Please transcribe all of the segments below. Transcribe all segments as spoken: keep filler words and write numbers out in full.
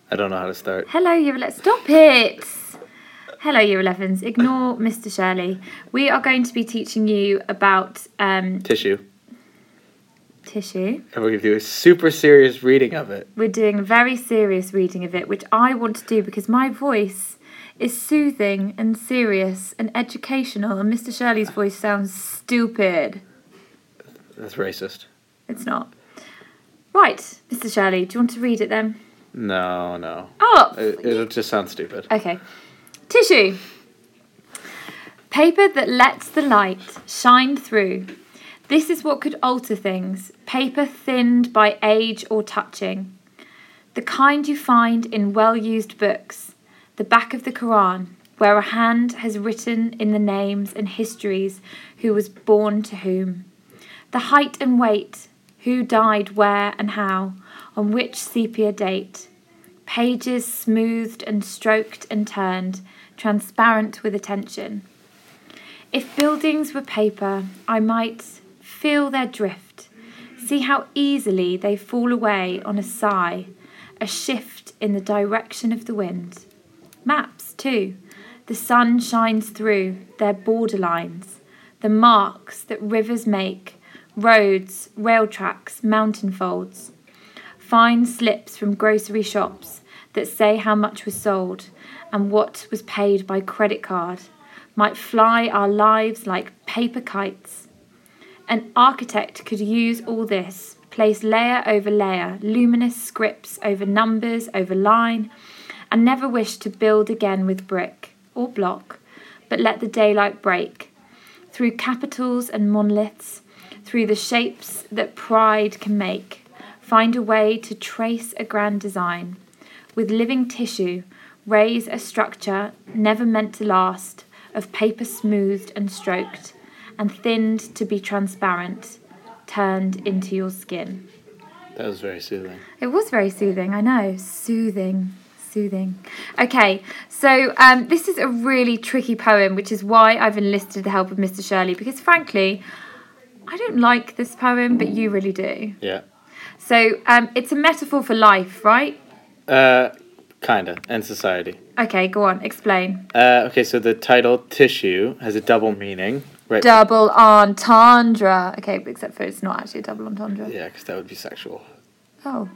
I don't know how to start. Hello, Year eleven. Stop it! Hello, Year elevens. Ignore Mister Shirley. We are going to be teaching you about um, Tissue. tissue. And we're going to do a super serious reading of it. We're doing a very serious reading of it, which I want to do because my voice is soothing and serious and educational, and Mister Shirley's voice sounds stupid. That's racist. It's not. Right, Mister Shirley, do you want to read it then? No, no. Oh! It, it'll just sound stupid. Okay. Tissue. Paper that lets the light shine through. This is what could alter things. Paper thinned by age or touching. The kind you find in well-used books. The back of the Quran, where a hand has written in the names and histories who was born to whom. The height and weight. Who died where and how. On which sepia date. Pages smoothed and stroked and turned, transparent with attention. If buildings were paper, I might feel their drift, see how easily they fall away on a sigh, a shift in the direction of the wind. Maps, too. The sun shines through their borderlines, the marks that rivers make, roads, rail tracks, mountain folds. Fine slips from grocery shops that say how much was sold and what was paid by credit card might fly our lives like paper kites. An architect could use all this, place layer over layer, luminous scripts over numbers, over line, and never wish to build again with brick or block, but let the daylight break. Through capitals and monoliths, through the shapes that pride can make, find a way to trace a grand design. With living tissue, raise a structure never meant to last, of paper smoothed and stroked, and thinned to be transparent, turned into your skin. That was very soothing. It was very soothing, I know. Soothing. Soothing. Okay, so um, this is a really tricky poem, which is why I've enlisted the help of Mister Shirley, because frankly, I don't like this poem, but you really do. Yeah. So um, it's a metaphor for life, right? Uh, kinda. And society. Okay, go on, explain. Uh, okay, so the title, Tissue, has a double meaning. Right. Double entendre. Okay, except for it's not actually a double entendre. Yeah, because that would be sexual. Oh.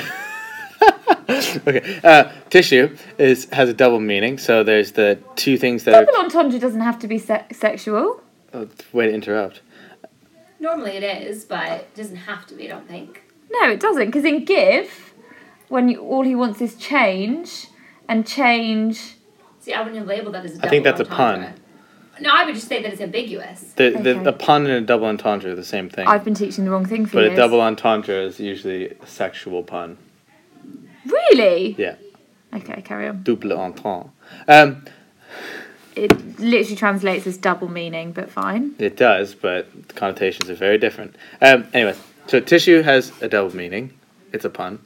Okay, uh, tissue is has a double meaning. So there's the two things that Double are... entendre doesn't have to be se- sexual. Oh, way to interrupt. Normally it is, but it doesn't have to be, I don't think. No, it doesn't, because in give, when you, all he wants is change, and change... See, I wouldn't label that as a double I think that's a entendre. pun. No, I would just say that it's ambiguous. The, the, Okay. the pun and a double entendre are the same thing. I've been teaching the wrong thing for but years. a double entendre is usually a sexual pun. Really? Yeah. Okay, carry on. Double entendre. Um, It literally translates as double meaning, but fine. it does, but the connotations are very different. Um, anyways, so tissue has a double meaning. It's a pun.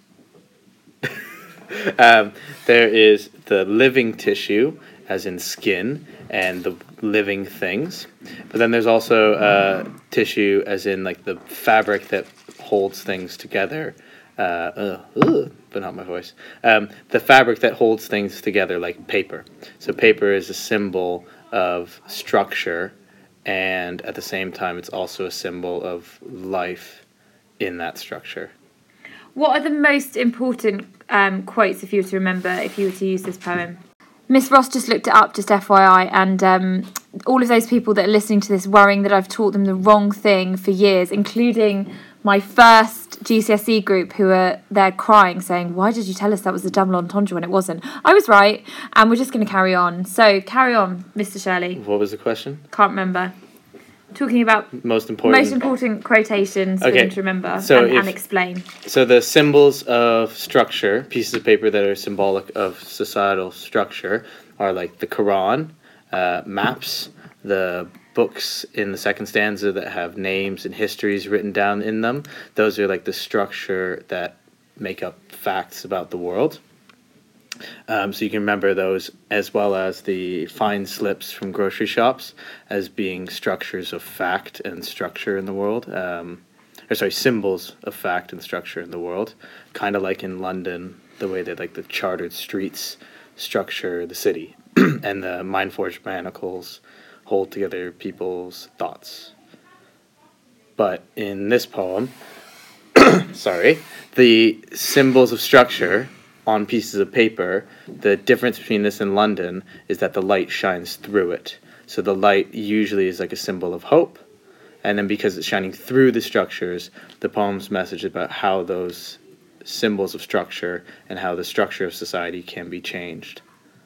um, there is the living tissue, as in skin, and the living things. But then there's also uh, tissue, as in like the fabric that holds things together. Uh, uh, uh, but not my voice. Um, the fabric that holds things together, like paper. So paper is a symbol of structure, and at the same time, it's also a symbol of life in that structure. What are the most important um, quotes if you were to remember, if you were to use this poem? Miss Ross just looked it up, just F Y I, and um, all of those people that are listening to this worrying that I've taught them the wrong thing for years, including my first G C S E group who are there crying, saying, why did you tell us that was a double entendre when it wasn't? I was right, and we're just going to carry on. So, carry on, Mister Shirley. What was the question? Can't remember. Talking about Most important. most important quotations for Okay, them to remember so and, if- and explain. So the symbols of structure, pieces of paper that are symbolic of societal structure, are like the Quran, uh, maps, the books in the second stanza that have names and histories written down in them. Those are like the structure that make up facts about the world. Um, so you can remember those, as well as the fine slips from grocery shops as being structures of fact and structure in the world. Um, or sorry, symbols of fact and structure in the world. Kind of like in London, the way that like the chartered streets structure the city, and the mind-forged manacles hold together people's thoughts. But in this poem, sorry, the symbols of structure on pieces of paper, the difference between this and London is that the light shines through it. So the light usually is like a symbol of hope, and then because it's shining through the structures, the poem's message is about how those symbols of structure and how the structure of society can be changed.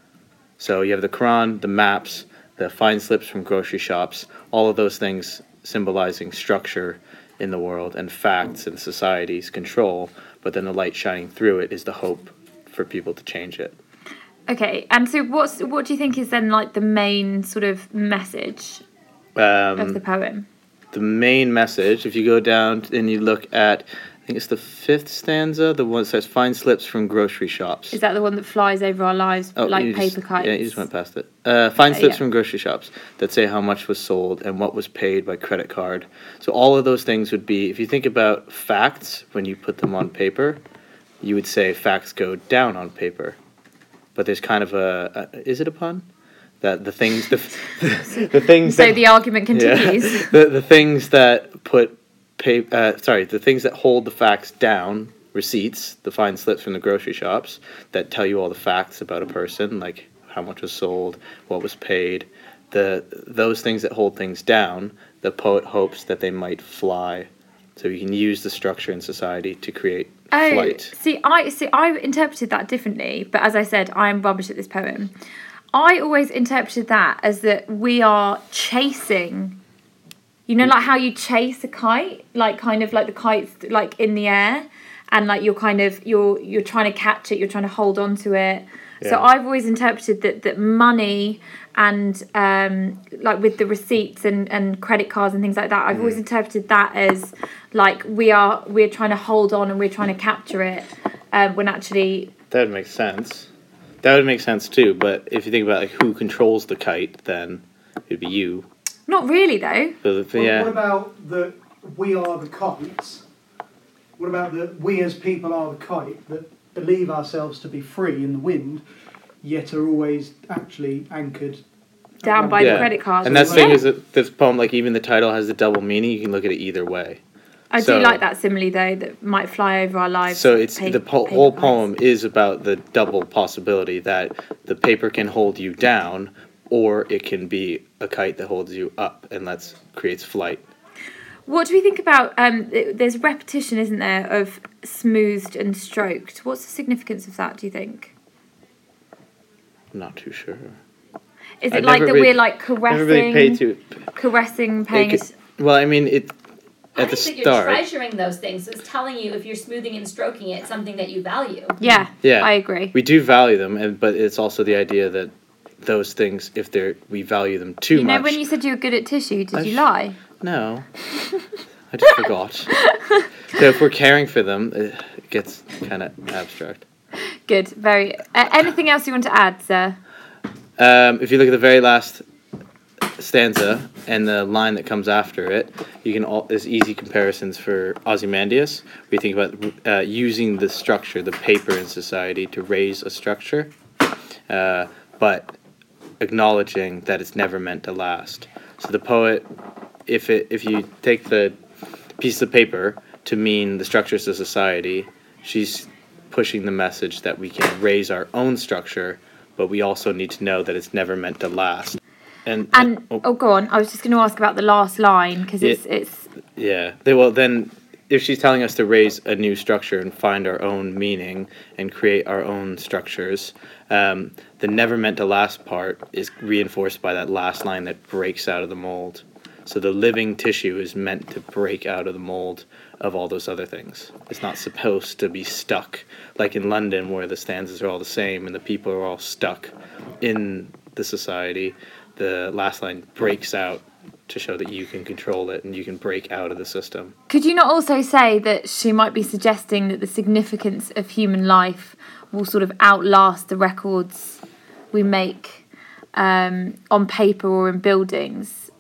So you have the Quran, the maps, the fine slips from grocery shops, all of those things symbolizing structure in the world and facts and society's control, but then the light shining through it is the hope for people to change it. Okay, and so what's what do you think is then like the main sort of message Um, of the poem? the main message, if you go down and you look at, I think it's the fifth stanza, the one that says fine slips from grocery shops. Is that the one that flies over our lives Oh, like you paper just, kites? Yeah, you just went past it. Uh, fine slips yeah. from grocery shops that say how much was sold and what was paid by credit card. So all of those things would be, if you think about facts, when you put them on paper, you would say facts go down on paper. But there's kind of a, a is it a pun? That the things, the, the, the things So that, the argument continues. Yeah, the, the things that put pay, uh, sorry, the things that hold the facts down, receipts, the fine slips from the grocery shops that tell you all the facts about a person, like how much was sold, what was paid, the those things that hold things down, the poet hopes that they might fly. So you can use the structure in society to create Oh, flight. see, I see. I interpreted that differently, but as I said, I am rubbish at this poem. I always interpreted that as that we are chasing. You know, like how you chase a kite, like kind of like the kite's like in the air, and like you're kind of you're you're trying to catch it, you're trying to hold on to it. So Yeah. I've always interpreted that that money and um like with the receipts and, and credit cards and things like that, I've Mm. always interpreted that as like we are we're trying to hold on and we're trying to capture it, um, when actually That would make sense. That would make sense too. But if you think about like who controls the kite, then it'd be you. not really though. So the, What, yeah. what about the we are the kites? What about the we as people are the kite that believe ourselves to be free in the wind, yet are always actually anchored Down at by one- the Yeah. credit cards. And that's the Yeah. thing is that this poem, like even the title has the double meaning. You can look at it either way. I So- do like that simile though, that might fly over our lives. So it's pa- the po- paper whole kites. poem is about the double possibility that the paper can hold you down, or it can be a kite that holds you up and lets creates flight. What do we think about? Um, th- there's repetition, isn't there, of smoothed and stroked. What's the significance of that? Do you think? I'm not too sure. Is I've it like never that really- we're like Never caressing, really paid to. caressing, It paying? could- us- well, I mean, it I at the think that you're start. treasuring those things. So it's telling you if you're smoothing and stroking it, something that you value. Yeah, Yeah. I agree. We do value them, and but it's also the idea that those things, if they're we value them too You know, much. when you said you were good at tissue, did I you sh- lie? No, I just forgot. So if we're caring for them, it gets kind of abstract. Good, very. Uh, anything else you want to add, sir? Um, if you look at the very last stanza and the line that comes after it, you can all there's easy comparisons for Ozymandias. We think about uh, using the structure, the paper in society, to raise a structure, uh, but acknowledging that it's never meant to last. So the poet, if it if you take the piece of paper to mean the structures of society, she's pushing the message that we can raise our own structure, but we also need to know that it's never meant to last. And, And oh, oh, go on. I was just going to ask about the last line because Yeah. it's it's yeah, they, well then, if she's telling us to raise a new structure and find our own meaning and create our own structures, um, the never meant to last part is reinforced by that last line that breaks out of the mold. So the living tissue is meant to break out of the mold of all those other things. It's not supposed to be stuck, like in London where the stanzas are all the same and the people are all stuck in the society. The last line breaks out to show that you can control it and you can break out of the system. Could you not also say that she might be suggesting that the significance of human life will sort of outlast the records we make um, on paper or in buildings?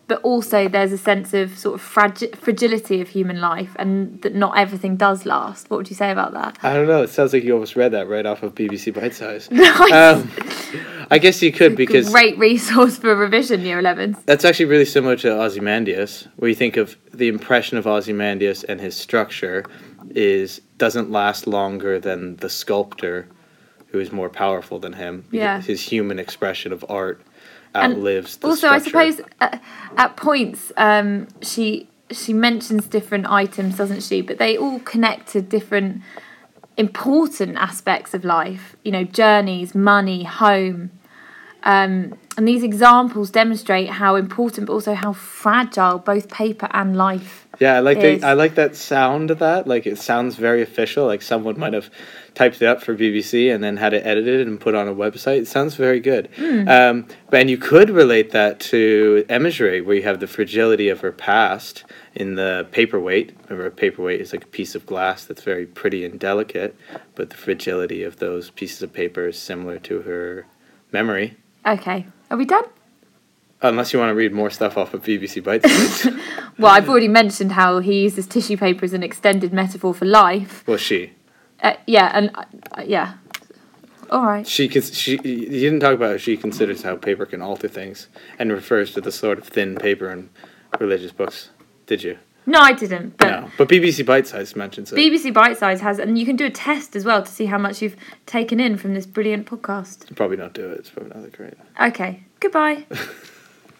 but also there's a sense of sort of fragi- fragility of human life, and that not everything does last. What would you say about that? I don't know. It sounds like you almost read that right off of B B C Bite Size. Nice. Um, I guess you could, because Great resource for revision, year elevens. that's actually really similar to Ozymandias, where you think of the impression of Ozymandias and his structure is doesn't last longer than the sculptor, who is more powerful than him. Yeah. His human expression of art And outlives the Also, structure. I suppose at, at points um, she she mentions different items, doesn't she? But they all connect to different important aspects of life. You know, journeys, money, home. Um, and these examples demonstrate how important, but also how fragile both paper and life. Yeah, I like is. the, I like that sound of that. Like, it sounds very official. Like someone might have typed it up for B B C and then had it edited and put on a website. It sounds very good. Mm. Um, and you could relate that to imagery, where you have the fragility of her past in the paperweight. Remember, a paperweight is like a piece of glass that's very pretty and delicate, but the fragility of those pieces of paper is similar to her memory. Okay, are we done? Unless you want to read more stuff off of B B C Bite Size. Well, I've already mentioned how he uses tissue paper as an extended metaphor for life. Well, she. Uh, yeah, and uh, yeah. All right. She, cons- she, you didn't talk about how she considers how paper can alter things and refers to the sort of thin paper in religious books. Did you? No, I didn't. But No. But B B C Bite Size mentions it. B B C Bite Size has, and you can do a test as well to see how much you've taken in from this brilliant podcast. Probably not do it. It's probably not that great. Okay. Goodbye.